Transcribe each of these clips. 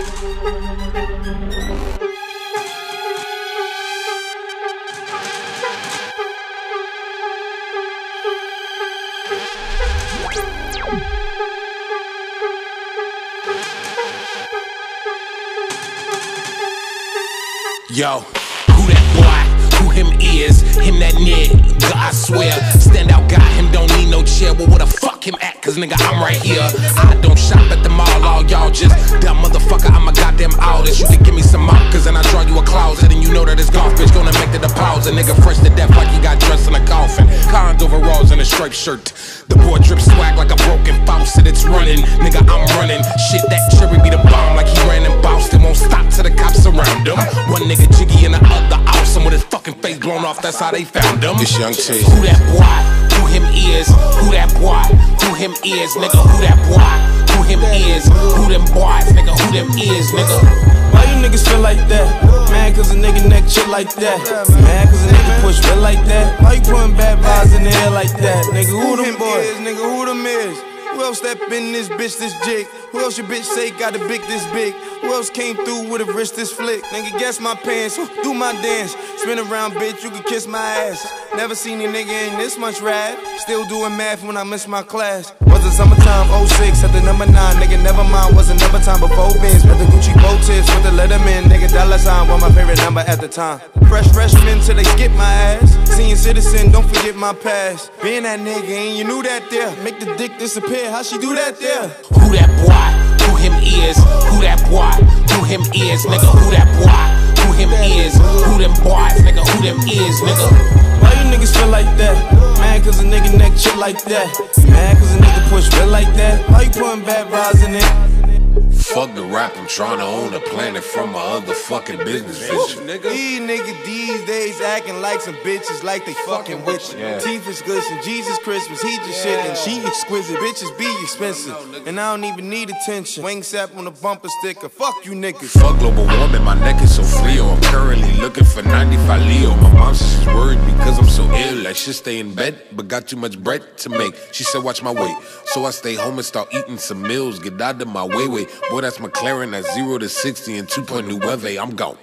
Yo, who that boy? Who him is? Him that nigga, I swear. Stand out guy, him don't need no chair. Well, where the fuck him at? Cause nigga, I'm right here. I don't shop at the mall, all y'all just dumb motherfucker. I'm a goddamn artist. You can give me some markers and I draw you a closet. And you know that this golf bitch gonna make the deposit. Nigga fresh to death like he got dressed in a coffin. Cons overalls and a striped shirt. The boy drip swag like a broken faucet. It's running, nigga, I'm running. Shit, that cherry be the bomb like he ran in Boston. Won't stop till the cops around him. One nigga jiggy and the other awesome with his fucking face blown off. That's how they found him. This Young T. Who that boy? Who him is? Who that boy? Who him is? Nigga, who that boy? Who him is? Who them boys? Nigga, who them is? Nigga. Why you niggas feel like that? Man, cause a nigga neck chill like that. Man, cause a nigga push real like that. Why you putting bad vibes in the air like that? Nigga, who them boys? Nigga, who them is? Who else step in this bitch this jig? Who else your bitch say got a big this big? Who else came through with a wrist this flick? Nigga, guess my pants, do my dance. Spin around, bitch, you can kiss my ass. Never seen a nigga in this much rap. Still doing math when I miss my class. Was it summertime, 06, at the number 9. Nigga, never mind, was another time before Benz. With the Gucci bow tips, with the Letterman. Nigga, dollar sign was my favorite number at the time. Fresh freshman till they skip my ass. Senior citizen, don't forget my past. Being that nigga, and you knew that there. Make the dick disappear, how she do that there? Who that boy? Who him is? Who that boy? Who him is? Nigga, who that boy? Who him is? Who them boys? Nigga, who them is? Nigga. Why you niggas feel like that? Man, cause a nigga neck chill like that. Man, cause a nigga push real like that. Why you putting bad vibes in it? Fuck the rap, I'm trying to own a planet from my other fucking business vision. These niggas these days acting like some bitches like they fucking with you. Yeah. Teeth is glisten, Jesus Christmas, he just shit and she exquisite. Bitches be expensive, and I don't even need attention. Wing sap on the bumper sticker, fuck you niggas. Fuck global warming, my neck is so frio. I'm currently looking for 95 Leo. My mom says she's worried because I'm so ill. I should stay in bed, but got too much bread to make. She said watch my weight, so I stay home and start eating some meals. Get out of my way. Boy, that's McLaren at 0 to 60 and 2.9. I'm gone.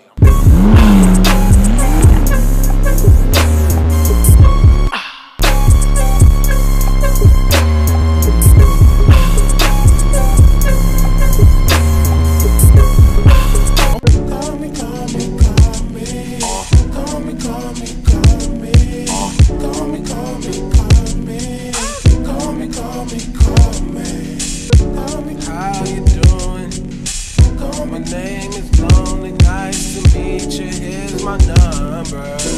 How you doing? My name is Lonely, nice to meet you, here's my number.